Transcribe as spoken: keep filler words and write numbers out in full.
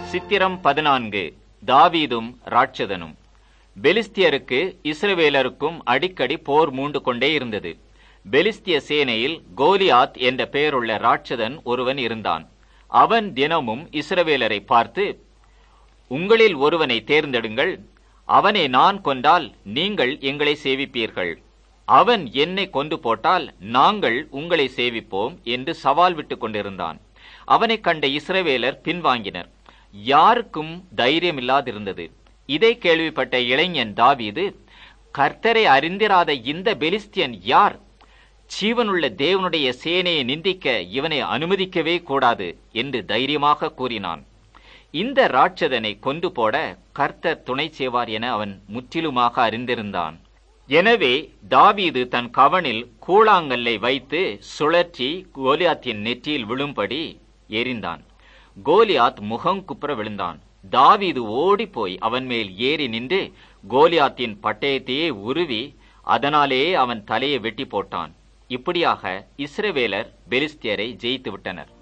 சித்திரம் பதினான்கு. தாவீதும் ராட்சதனும். பெலிஸ்தியருக்கு இஸ்ரவேலருக்கும் அடிக்கடி போர் மூண்டு கொண்டே இருந்தது. பெலிஸ்திய சேனையில் கோலியாத் என்ற பெயருள்ள ராட்சதன் ஒருவன் இருந்தான். அவன் தினமும் இஸ்ரவேலரை பார்த்து, உங்களில் ஒருவனை தேர்ந்தெடுங்கள், அவனை நான் கொண்டால் நீங்கள் எங்களை சேவிப்பீர்கள், அவன் என்னை கொண்டு போட்டால் நாங்கள் உங்களை சேவிப்போம் என்று சவால் விட்டுக் கொண்டிருந்தான். அவனை கண்ட இஸ்ரவேலர் பின்வாங்கினர். யாருக்கும் தைரியமில்லாதிருந்தது. இதை கேள்விப்பட்ட இளைஞன் தாவீது, கர்த்தரை அறிந்திராத இந்த பெலிஸ்தியன் யார்? ஜீவனுள்ள தேவனுடைய சேனையை நிந்திக்க இவனை அனுமதிக்கவே கூடாது என்று தைரியமாக கூறினான். இந்த ராட்சதனை கொண்டு போட கர்த்தர் துணை செய்வார் என அவன் முற்றிலுமாக அறிந்திருந்தான். எனவே தாவீது தன் கவனில் கூழாங்கல்லை வைத்து சுழற்றி கோலியாத்தின் நெற்றியில் விழும்படி எறிந்தான். கோலியாத் முகங்குப்புற விழுந்தான். தாவீது ஓடி போய் அவன் மேல் ஏறி நின்று கோலியாத்தின் பட்டயத்தையே உருவி அதனாலேயே அவன் தலையை வெட்டி போட்டான். இப்படியாக இஸ்ரவேலர் பெலிஸ்தியரை ஜெயித்து விட்டனர்.